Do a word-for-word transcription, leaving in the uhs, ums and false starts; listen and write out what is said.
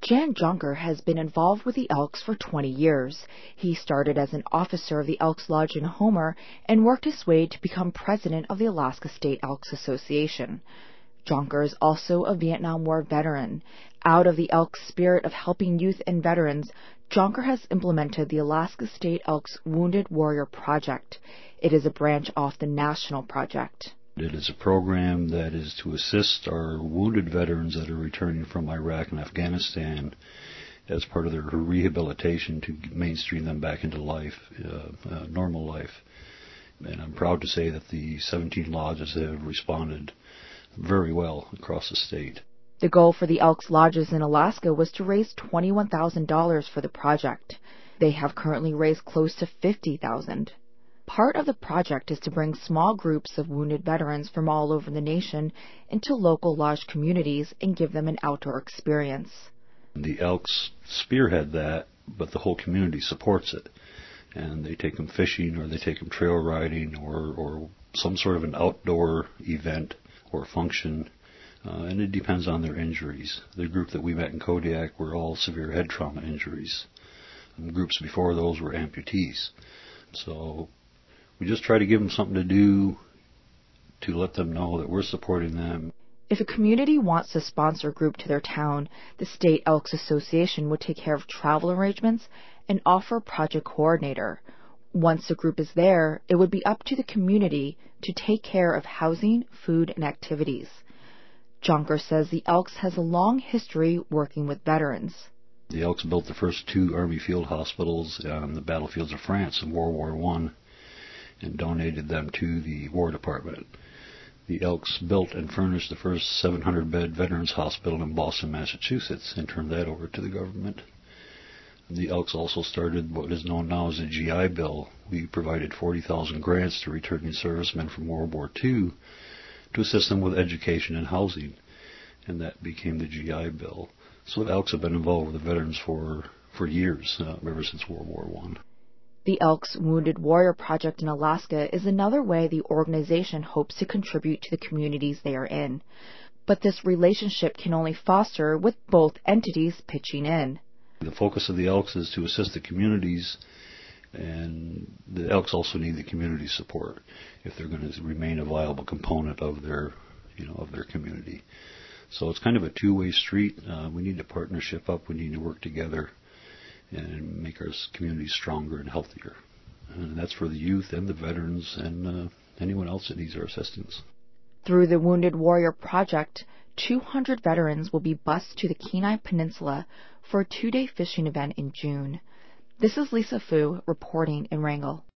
Jan Junker has been involved with the Elks for twenty years. He started as an officer of the Elks Lodge in Homer and worked his way to become president of the Alaska State Elks Association. Junker is also a Vietnam War veteran. Out of the Elks' spirit of helping youth and veterans, Junker has implemented the Alaska State Elks Wounded Warrior Project. It is a branch off the National Project. It is a program that is to assist our wounded veterans that are returning from Iraq and Afghanistan as part of their rehabilitation to mainstream them back into life, uh, uh, normal life. And I'm proud to say that the seventeen lodges have responded very well across the state. The goal for the Elks Lodges in Alaska was to raise twenty-one thousand dollars for the project. They have currently raised close to fifty thousand dollars. Part of the project is to bring small groups of wounded veterans from all over the nation into local lodge communities and give them an outdoor experience. The Elks spearhead that, but the whole community supports it. And they take them fishing, or they take them trail riding, or, or some sort of an outdoor event or function, uh, and it depends on their injuries. The group that we met in Kodiak were all severe head trauma injuries. And the groups before those were amputees. So we just try to give them something to do to let them know that we're supporting them. If a community wants to sponsor a group to their town, the State Elks Association would take care of travel arrangements and offer a project coordinator. Once the group is there, it would be up to the community to take care of housing, food, and activities. Junker says the Elks has a long history working with veterans. The Elks built the first two Army field hospitals on the battlefields of France in World War One and donated them to the War Department. The Elks built and furnished the first seven hundred bed Veterans Hospital in Boston, Massachusetts, and turned that over to the government. The Elks also started what is known now as the G I Bill. We provided forty thousand grants to returning servicemen from World War Two to assist them with education and housing, and that became the G I Bill. So the Elks have been involved with the veterans for, for years, uh, ever since World War One. The Elks Wounded Warrior Project in Alaska is another way the organization hopes to contribute to the communities they are in. But this relationship can only foster with both entities pitching in. The focus of the Elks is to assist the communities, and the Elks also need the community support if they're going to remain a viable component of their, you know, of their community. So it's kind of a two-way street. Uh, we need to partnership up. We need to work together and make our communities stronger and healthier. And that's for the youth and the veterans and uh, anyone else that needs our assistance. Through the Wounded Warrior Project, two hundred veterans will be bused to the Kenai Peninsula for a two-day fishing event in June. This is Lisa Fu reporting in Wrangell.